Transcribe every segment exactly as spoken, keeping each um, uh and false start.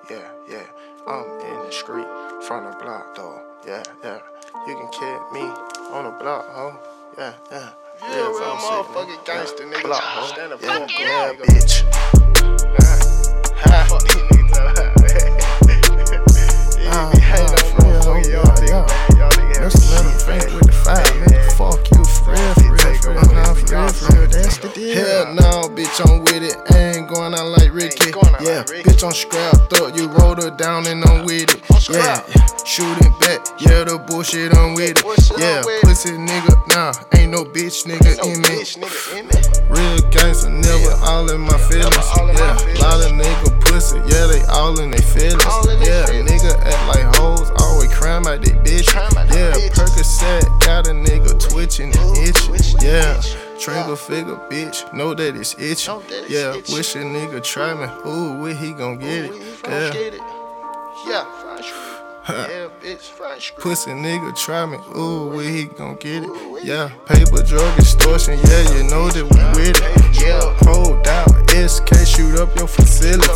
yeah, yeah. I'm in the street, from the block, though. Yeah, yeah. You can catch me on the block, ho. Yeah, yeah. Yeah, yeah, real motherfucking gangster, nigga. Block, ho. Stand up, yeah, yeah, yeah, bitch. Ha. Fuck these niggas up. You be hating on motherfucking y'all niggas, man. Y'all niggas have That's shit, Little Frank man. with the five, man. Fuck you, for real, for real, for real. Nah, for real, for real. That's the deal. Hell no, bitch, I'm with it. I ain't going out like Ricky. Yeah, bitch, I'm scrapped up. You rolled her down and I'm with it. Yeah, shooting back. Yeah, the bullshit, I'm with it. Yeah, pussy nigga, nah, ain't no bitch nigga in me. Real gangster, never all in my feelings. Yeah, lot of nigga pussy, yeah, they all in their feelings. Yeah, nigga act like hoes, always crime out they bitch. Yeah, Percocet got a nigga twitching and itching. Yeah, trigger figure bitch, know that it's itching. Yeah, wish a nigga try me, ooh, where he gon' get it? Yeah. Yeah, yeah, bitch, French. Pussy nigga try me, ooh, where he gon' get it? Yeah, paper, drug, extortion, yeah, you know that we with it. Yeah, hold out, S K, shoot up your facility.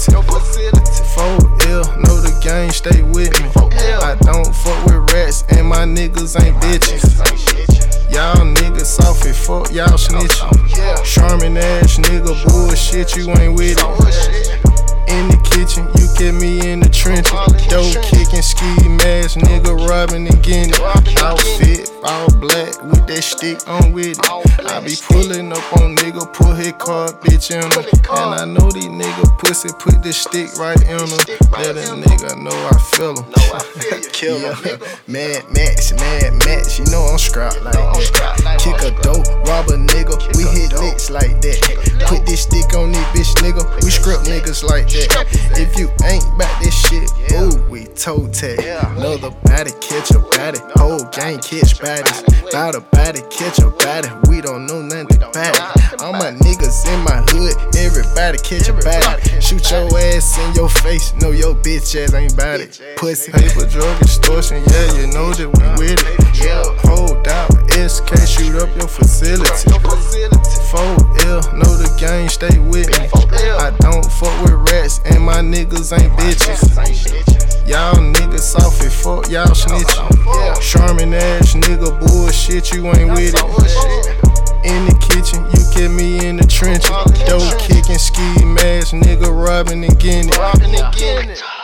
four L, know the gang, stay with me. I don't fuck with rats, and my niggas ain't bitches. Y'all niggas soft as fuck, y'all snitchin'. Charmin' ass nigga, bullshit, you ain't with it. In the kitchen, you get me in the trenches. Dope kicking, ski mask, nigga robbing and getting it. Outfit, all black, with that stick, I'm with it. I be pulling up on nigga, pull his car, bitch in him. And I know these nigga pussy, put this stick right in him. Let a nigga know I feel him. Kill him, Mad Max, Mad Max, you know I'm scrapped like that. Kick a dope, rob a nigga, we hit licks like that. Put this stick on this bitch, nigga, we script niggas like that. If you ain't bout this shit, ooh, we toe tag. Another body catch a body, whole gang catch bodies. Bout a body catch a body, we don't know nothing about it. All my niggas in my hood, everybody catch a body. Shoot your ass in your face, know your bitch ass ain't bout it. Pussy, paper, drug, extortion, yeah, you know that we with it. Hold out, S K, shoot up your facility. four L, know the gang, stay with me. I don't fuck with rats, and my niggas ain't bitches. Y'all niggas soft as fuck, y'all snitchin'. Charmin' ass nigga, bullshit, you ain't with it. In the kitchen, you get me in the trenches. Dope kicking, ski mask, nigga robbing and getting it.